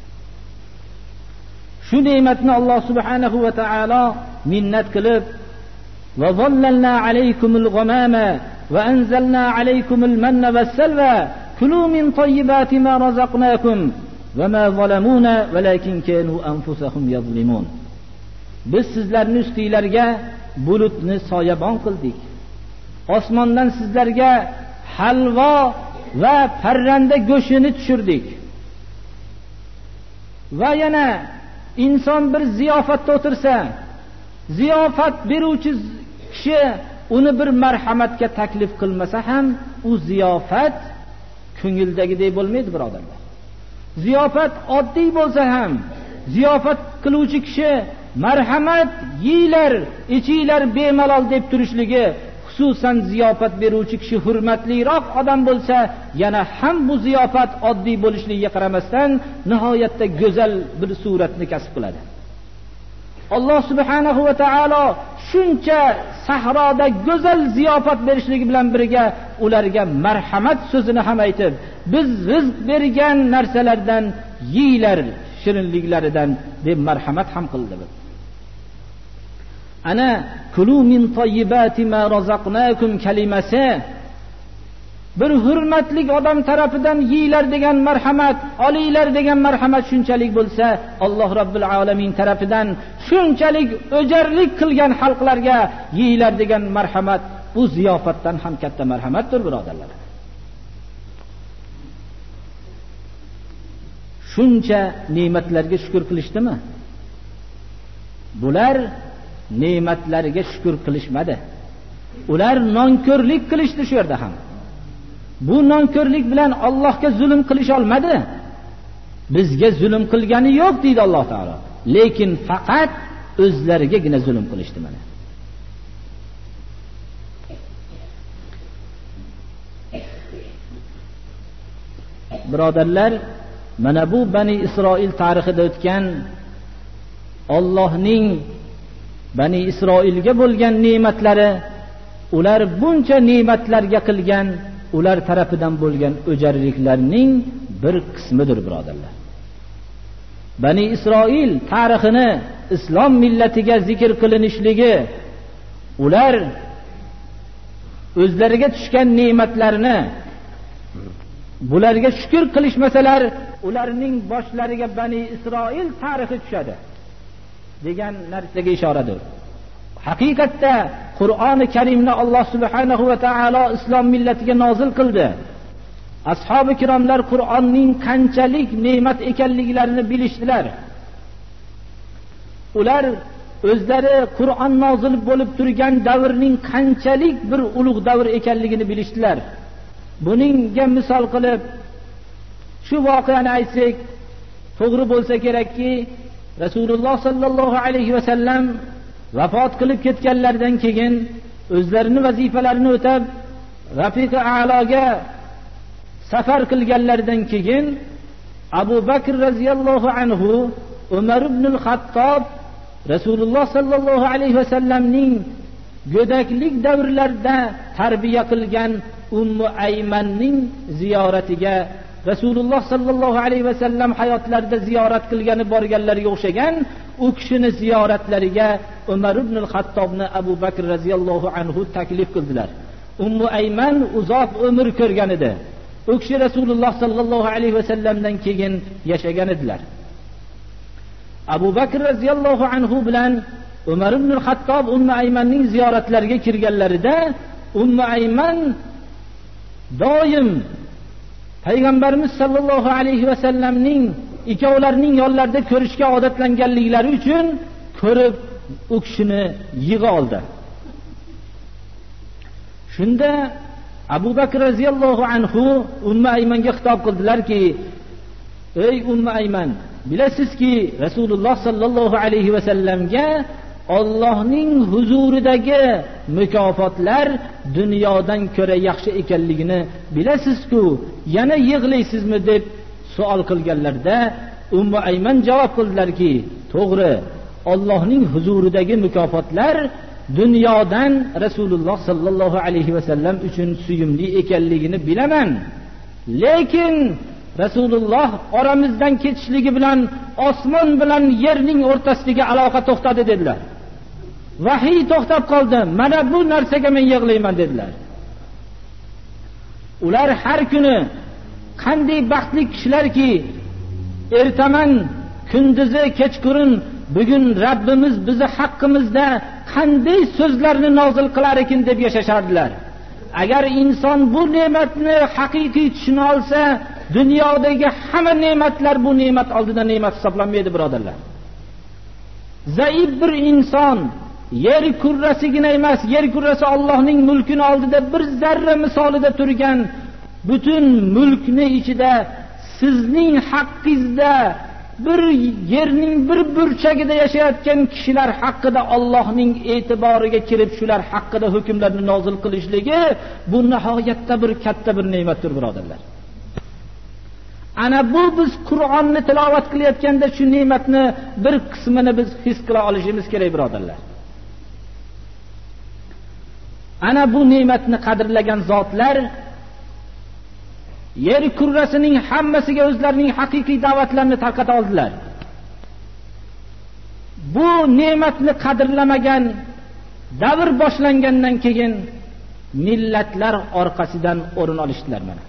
Shu ne'matni Alloh subhanahu va taolo minnat qilib, va zallalna alaykumul ghamama va anzalna alaykumul manna vassalva kulu min tayyibati ma razaqnakum va ma zalamuna walakin kanu anfusahum yazlimun. Biz sizlarning ustinglarga bulutni soyabon qildik. Osmondan sizlarga halvo va parranda go'shtini tushirdik. Va yana inson bir ziyofatda o'tirsa, ziyofat beruvchi kishi uni bir marhamatga taklif qilmasa ham, u ziyofat ko'ngildagidek bo'lmaydi, birodarlar. Ziyofat oddiy bo'lsa ham, ziyofat qiluvchi kishi marhamat, yeylar, ichinglar bemalol deb turishligi, xususan ziyofat beruvchi kishi hurmatliroq odam bo'lsa, yana ham bu ziyofat oddiy bo'lishligiga qaramasdan nihoyatda go'zal bir suratni kasb qiladi. Alloh subhanahu va taolo shuncha sahroda go'zal ziyofat berishligi bilan birga ularga marhamat so'zini ham aytib, biz rizq bergan narsalardan yeylar, shirinliklaridan deb marhamat ham qildi. Ana kulu min tayyibati ma razaqnakum kalimasi bir hurmatli odam tarafidan yeylar degan marhamat, olinglar degan marhamat shunchalik bo'lsa, Alloh Rabbul alamin tarafidan shunchalik o'jarlik qilgan xalqlarga yeylar degan marhamat bu ziyofatdan ham katta marhamatdir, birodarlar. Shuncha ne'matlarga shukr qilishdimi? Bular ne'matlariga shukr qilishmadi. Ular nonko'rlik qilishdi shu yerda ham. Bu nonko'rlik bilan Allohga zulm qilish olmadi. Bizga zulm qilgani yo'q deydi Alloh taolo. Lekin faqat o'zlarigagina zulm qilishdi mana. Birodarlar, mana bu Bani Isroil tarixida o'tgan Allohning Bani Isroilga bo'lgan ne'matlari, ular buncha ne'matlarga qilgan ular tarafidan bo'lgan o'jarliklarning bir qismidir, birodarlar. Bani Isroil tarixini islom millatiga zikr qilinishligi, ular o'zlariga tushgan ne'matlarni bularga shukr qilishmasalar, ularning boshlariga Bani Isroil tarixi tushadi degan narsaga ishoradir. Haqiqatda Qur'oni Karimni Alloh subhanahu va taolo islom millatiga nozil qildi. Ashabi kiromlar Qur'onning qanchalik ne'mat ekanliklarini bilishdilar. Ular o'zlari Qur'on nozil bo'lib turgan davrning qanchalik bir ulug' davr ekanligini bilishdilar. Buningga misol qilib shu voqeani aytsak to'g'ri bo'lsa kerakki, Rasululloh sallallohu alayhi va sallam vafot qilib ketganlaridan keyin o'zlarining vazifalarini o'tab Rafiq a'loga safar qilganlaridan keyin Abu Bakr radhiyallohu anhu, Umar ibn al-Xattob Rasululloh sallallohu alayhi va sallamning go'daklik davrlarida tarbiya qilgan Ummu Aymanning ziyoratiga Rasululloh sallallohu alayhi va sallam hayotlarida ziyorat qilgani borganlariga o'xshagan u kishini ziyoratlariga Umar ibn al-Xattobni Abu Bakr radhiyallohu anhu taklif qildilar. Ummu Ayman uzoq umr ko'rgan edi. U kishi Rasululloh sallallohu alayhi va sallamdan keyin yashagan edilar. Abu Bakr radhiyallohu anhu bilan Umar ibn al-Xattob Ummu Aymanning ziyoratlariga kirganlarida Ummu Ayman doim Payg'ambarimiz sallallohu alayhi va sallamning ikkovlarining yonlarida ko'rishga odatlanganliklari uchun ko'rib u kishini yig'i oldi. Shunda Abu Bakr radhiyallohu anhu Ummu Aymanga xitob qildilarki: "Ey Ummu Ayman, bilasizki Rasululloh sallallohu alayhi va sallamga Allohning huzuridagi mukofotlar dunyodan ko'ra yaxshi ekanligini bilasiz-ku, yana yig'laysizmi?" deb savol qilganlarda Ummu Ayman javob qildilarki: "To'g'ri, Allohning huzuridagi mukofotlar dunyodan Rasululloh sallallohu alayhi va sallam uchun suyumli ekanligini bilaman. Lekin Rasululloh oramizdan ketishligi bilan osmon bilan yerning o'rtasidagi aloqa to'xtadi" dedilar. Vahiy to'xtab qoldi. Mana bu narsaga men yig'layman dedilar. Ular har kuni qanday baxtli kishilarki, ertaman kunduzi kechqurun bugun Rabbimiz bizi haqqimizda qanday so'zlarni nozil qilar ekan deb yashashardilar. Agar inson bu ne'matni haqiqiy tushuna olsa, dunyodagi hamma ne'matlar bu ne'mat oldida ne'mat hisoblanmaydi, birodarlar. Zaif bir inson yer kurrasigina emas, yer kurrasi Allohning mulkini oldida bir zarra misolida turgan butun mulkni ichida sizning haqqingizda bir yerning bir burchagida yashayotgan kishilar haqida Allohning e'tiboriga kirib shular haqida hukmlarni nozil qilishligi bu nihoyatda bir katta bir ne'matdir, birodarlar. Ana bu biz Qur'onni tilovat qilayotganda shu ne'matni bir qismini biz his qila olishimiz kerak, birodarlar. Ana bu ne'matni qadrlagan zotlar yer kurrasining hammasiga o'zlarining haqiqiy da'vatlarini tarqata oldilar. Bu ne'matni qadrlamagan davr boshlangandan keyin millatlar orqasidan o'rin olishdilar. Mana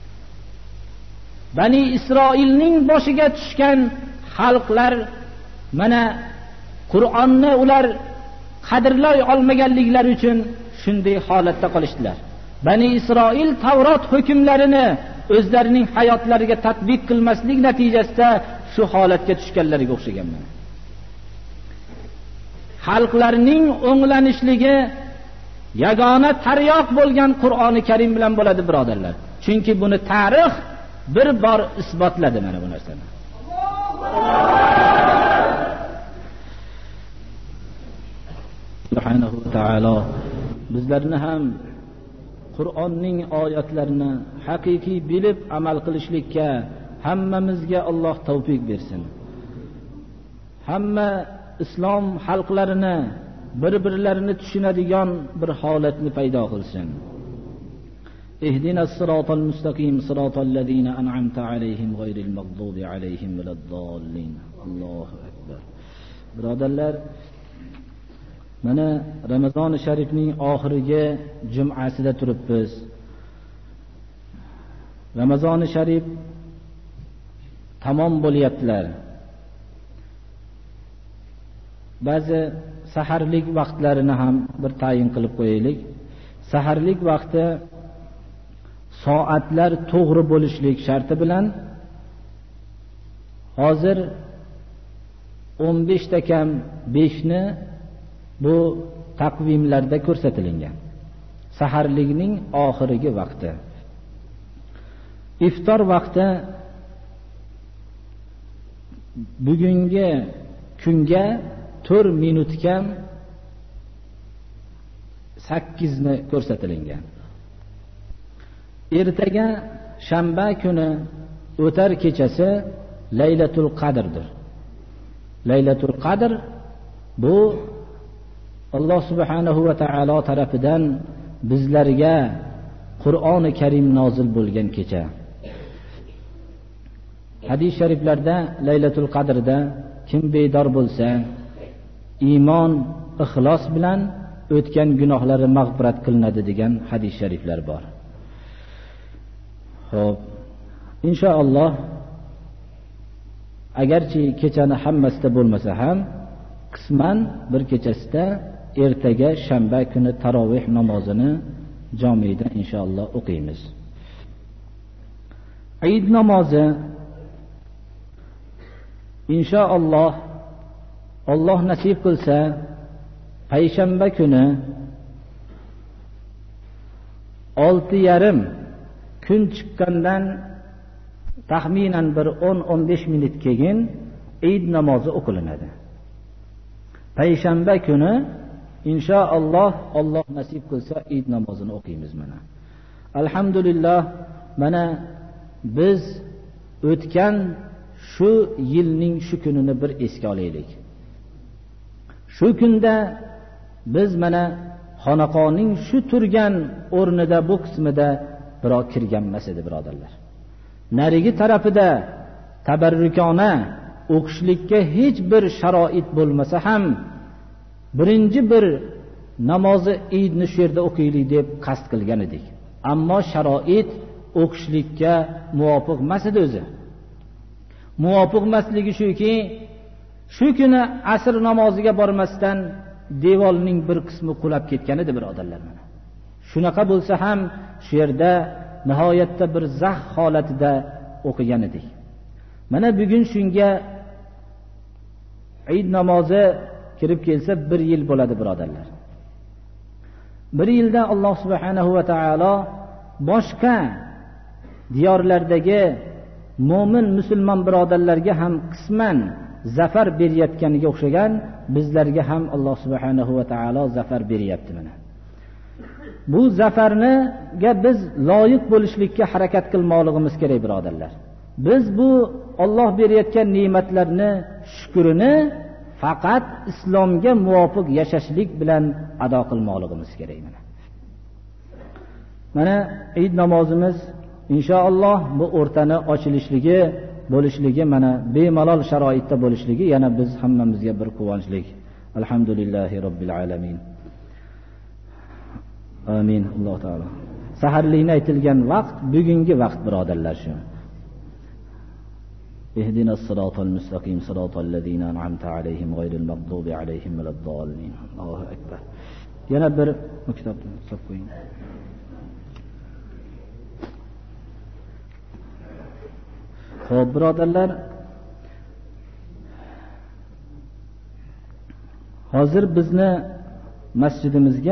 Bani Isroilning boshiga tushgan xalqlar mana Qur'onni ular qadrlay olmaganliklari uchun shunday holatda qolishdilar. Bani Isroil Tavrot hukmlarini o'zlarining hayotlariga tatbiq qilmaslik natijasida shu holatga tushganlariga o'xshaganman. Xalqlarning o'nglanishligi yagona taryoq bo'lgan Qur'oni Karim bilan bo'ladi, birodarlar. Chunki buni tarix bir bor isbotladi mana bu narsani. Subhanahu va taolo bizlarni ham Qur'onning oyatlarini haqiqiy bilib amal qilishlikka hammamizga Alloh tavfiq bersin. Hamma islom xalqlarini bir-birlarini tushunadigan bir holatni paydo qilsin. Ihdinas siratal mustaqim siratal ladzina an'amta alayhim ghayril maghdubi alayhim valaddallin. Allohu akbar. Birodarlar, mana Ramazon sharifning oxirgi jum'asida turibmiz. Ramazon sharif tamom bo'lyaptilar. Ba'zi saharlik vaqtlarini ham bir tayin qilib qo'yaylik. Saharlik vaqti soatlar to'g'ri bo'lishlik sharti bilan hozir 15 ta kam 5 ni bu taqvimlarda ko'rsatilgan. Saharlikning oxirgi vaqti. Iftor vaqti bugungi kunga 4 minut kam 8 ni ko'rsatilgan. Ertaga shanba kuni o'tar kechasi Laylatul Qadrdir. Laylatul Qadr bu Alloh subhanahu va taolo tarafidan bizlarga Qur'oni Karim nozil bo'lgan kecha. Hadis shariflarda Laylatul Qadrda kim bedor bo'lsa, iymon, ixlos bilan o'tgan gunohlari mag'firat qilinadi degan hadis shariflar bor. Xo'p, inshaalloh agarchi kechani hammasida bo'lmasa ham qisman bir kechasida ertaga shanba kuni taroveh namozini jomida inshaalloh o'qiymiz. Eid namozi inshaalloh Alloh nasib qilsa payshanba kuni 6:30 kun chiqqandan taxminan bir 10-15 minut keyin Eid namozi o'qilinadi. Payshanba kuni inshaalloh Alloh nasib qilsa Eid namozini o'qiymiz mana. Alhamdulillah, mana biz o'tgan shu yilning shu kunini bir esga olaylik. Shu kunda biz mana xonaqoning shu turgan o'rnida bu qismida birov kirgan emas edi, birodarlar. Narigi tarafida tabarrukona o'qishlikka hech bir sharoit bo'lmasa ham birinchi bir namozi Eidni shu yerda o'qiylik deb qasd qilgan edik. Ammo sharoit o'qishlikka muvofiq emas edi o'zi. Muvofiq emasligi shuki, shu kuni asr namoziga bormasdan devorning bir qismi qulab ketgan edi, birodarlar. Shunaqa bo'lsa ham shu yerda nihoyatda bir zax holatida o'qigan edik. Mana bugun shunga Eid namozi kirib kelsa 1 yil bo'ladi, birodarlar. 1 yilda Alloh subhanahu va taolo boshqa diyorlardagi mo'min musulmon birodarlarga ham qisman zafar berayotganiga o'xshagan bizlarga ham Alloh subhanahu va taolo zafar beryapti mana. Bu zafarniga biz loyiq bo'lishlikka harakat qilmoqligimiz kerak, birodarlar. Biz bu Alloh berayotgan ne'matlarni shukrini faqat islomga muvofiq yashashlik bilan ado qilmoqligimiz kerak mana. Mana Eid namozimiz inshaalloh bu o'rtani ochilishligi, bo'lishligi, mana bemalol sharoitda bo'lishligi yana biz hammamizga bir quvonchlik. Alhamdulillahi robbil alamin. Amin. Alloh taolo. Saharlikni aytilgan vaqt bugungi vaqt, birodarlar. Shu ihdinas siratal mustaqim siratal ladzina an'amta alayhim ghayril maghdubi alayhim valaddallin. Allohu akbar. Yana bir kitobni olib qo'ying. Xo'p, birodarlar, hozir bizni masjidimizga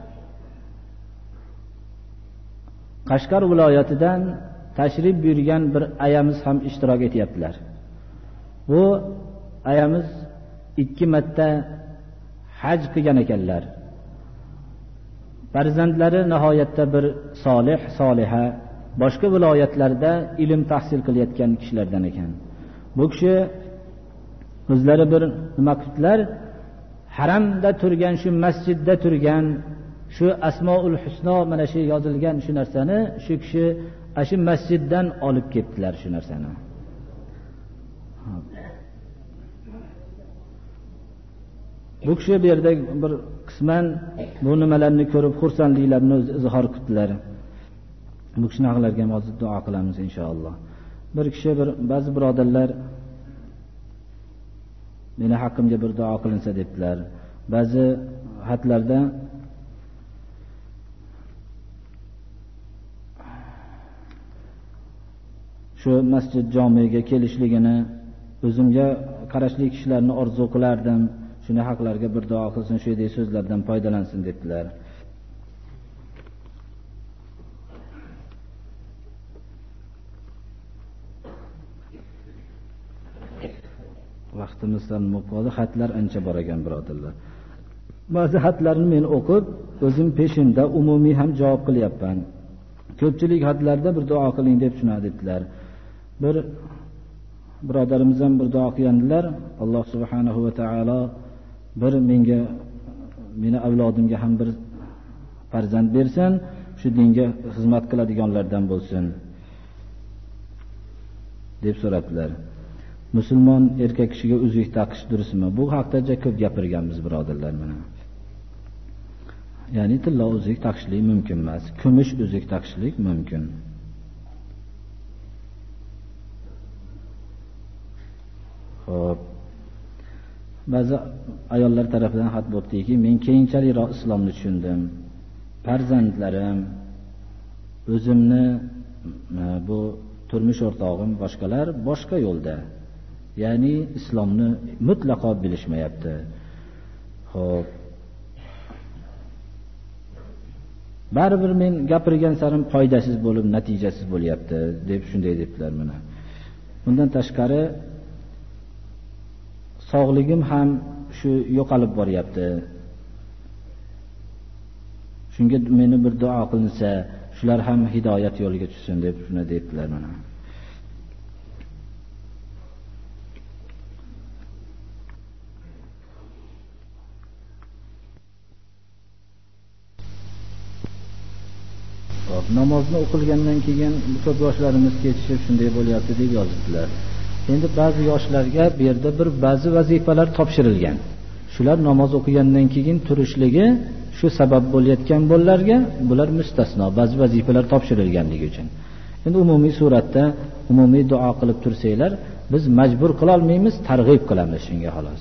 Qashqar viloyatidan tashrif buyurgan bir ayamiz ham ishtirok etyaptilar. Bu ayamiz 2 marta haj qilgan ekanlar. Farzandlari nihoyatda bir solih, soliha, boshqa viloyatlarda ilm tahsil qilayotgan kishilardan ekan. Bu kishi o'zlari bir nima qildilar? haramda turgan, shu masjidda turgan, shu Asmoul Husno mana shu yozilgan shu narsani shu kishi shu masjiddan olib ketdilar shu narsani. Bu kishi bu yerda bir qisman bu nimalarni ko'rib xursandliklarini izhor qildilar. Bu kishini haqlariga ham hozir duo qilamiz inshaalloh. Bir kishi ba'zi birodarlar meni haqqimga bir duo qilinsa debdilar. Ba'zi xatlarda shu masjid jomiga kelishligini o'zimga qarashli kishilarni orzu qilardim. Shuni haqlarga bir duo qilsin, shu yerda so'zlardan foydalansin debdilar. Vaqtimizdan muqoli xatlar ancha bor ekan birodarlar. Ba'zi xatlarni men o'qib, o'zim peshinda umumiy ham javob qilyapman. Ko'pchilik xatlarda bir duo qiling deb shuna debdilar. Bir birodarimiz ham bir duo qilgandilar. Alloh subhanahu va taolo bir meni avlodimga ham bir farzand bersin, shu dinga xizmat qiladiganlardan bo'lsin deb so'rabdilar. Musulmon erkak kishiga uzuk taqish durustmi? Bu haqda ko'p gapirganmiz birodarlar mana. Ya'ni tilla uzuk taqishlik mumkin emas, kumush uzuk taqishlik mumkin. Xo'p. Ba'zi ayollar tarafidan xat bo'ldiki, men keyinchalik islomni tushundim. Farzandlarim, o'zimni bu turmush o'rtog'im, boshqalar boshqa yo'lda. Ya'ni islomni mutlaqo bilishmayapti. Xo'p. Baribir men gapirgan sarim foydasiz bo'lib, natijasiz bo'lyapti deb shunday debdilar mana. Bundan tashqari sog'ligim ham shu yo'qolib boryapti. Shunga meni bir duo qilinsa, shular ham hidoyat yo'liga tushsin deb shuna debdilar mana. Namozni o'qilgandan keyin ko'p yoshlarimiz ketishib shunday bo'lyapti deb yozibdilar. Endi ba'zi yoshlarga bu yerda ba'zi vazifalar topshirilgan. Shular namoz o'qigandan keyin turishligi shu sabab bo'layotgan bo'llarga bular mustasno, ba'zi vazifalar topshirilganligi uchun. Endi umumiy suratda umumiy duo qilib tursanglar, biz majbur qila olmaymiz, targ'ib qilamiz shunga xolos.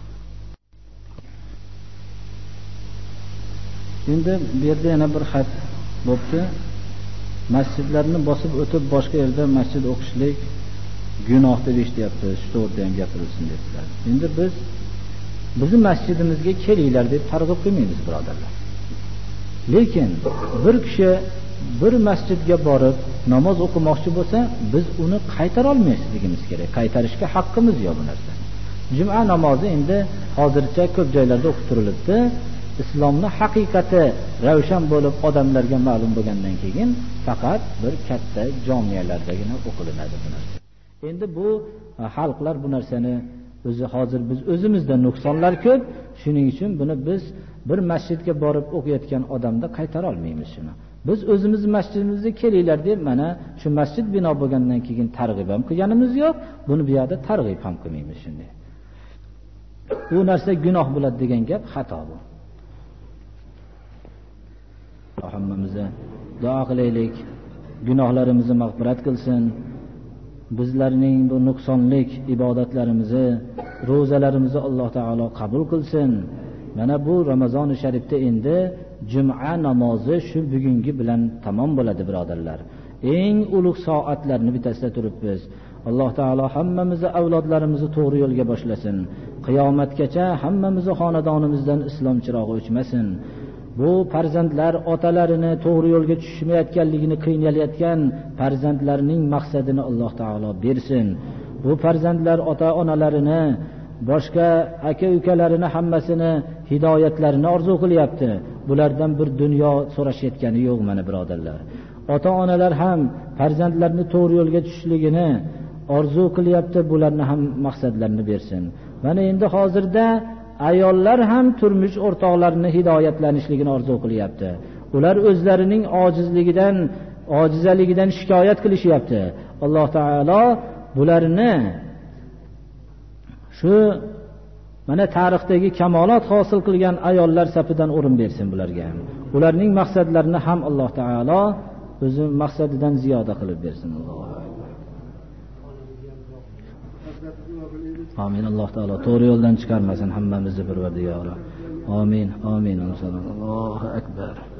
Endi bu yerda yana bir xat bo'pti. Masjidlarni bosib o'tib boshqa yerda masjid o'qishlik gunoh deb eshityapti. Shu to'g'rida ham gapirilsin dedilar. Endi bizni masjidimizga kelinglar deb targ'ib qilmaymiz birodarlar. Lekin bir kishi bir masjidga borib namoz o'qimoqchi bo'lsa, biz uni qaytara olmasligimiz kerak. Qaytarishga haqqimiz yo'q bu narsa. Juma namozi endi hozircha ko'p joylarda o'qib turilibdi. Islomning haqiqati ravshan bo'lib odamlarga ma'lum bo'lgandan keyin faqat bir katta jomiyalardagina o'qilinadi bu narsa. Endi bu xalqlar bu narsani o'zi hozir biz o'zimizda nuqsonlar ko'p, shuning uchun buni biz bir masjidga borib o'qiyotgan odamda qaytara olmaymiz shuni. Biz o'zimiz masjidimizga kelinglar deb mana shu masjid bino bo'lgandan keyin targ'ib ham qilganimiz yo'q, buni bu yerda targ'ib ham qilmaymiz shunday. Bu narsa gunoh bo'ladi degan gap xato bu. Hammamizni duo qilaylik, gunohlarimizni mag'firat qilsin. Bizlarning bu nuqsonlik ibodatlarimizni, ro'zalarimizni Alloh taolo qabul qilsin. Mana bu Ramazon-i Sharifda endi juma namozi shu bugungi bilan tamom bo'ladi birodarlar. Eng ulug' soatlarni bitasida turibmiz. Alloh taolo hammamizni avlodlarimizni to'g'ri yo'lga boshlasin. Qiyomatgacha hammamizni xonadonimizdan islom chirog'i o'chmasin. Bu farzandlar otalarini to'g'ri yo'lga tushmayotganligini qiynalayotgan farzandlarning maqsadini Alloh taolo bersin. Bu farzandlar ota-onalarini, boshqa aka-ukalarini hammasini hidoyatlarini orzu qilyapti. Bulardan bir dunyo so'rashayotgani yo'q mana birodarlar. Ota-onalar ham farzandlarini to'g'ri yo'lga tushishligini orzu qilyapti. Bularni ham maqsadlarini bersin. Mana endi hozirda ayollar ham turmush o'rtoqlarini hidoyatlanishligini orzu qilyapti. Ular o'zlarining ojizaligidan shikoyat qilishyapti. Alloh taolo bularni shu mana tarixdagi kamolot hosil qilgan ayollar safidan o'rin bersin bularga. Ularning maqsadlarini ham Alloh taolo o'zi maqsadidan ziyoda qilib bersin. Amin. Alloh taolo to'g'ri yo'ldan chiqarmasin hammamizni Parvardigori. Amin. Amin. Allohu akbar.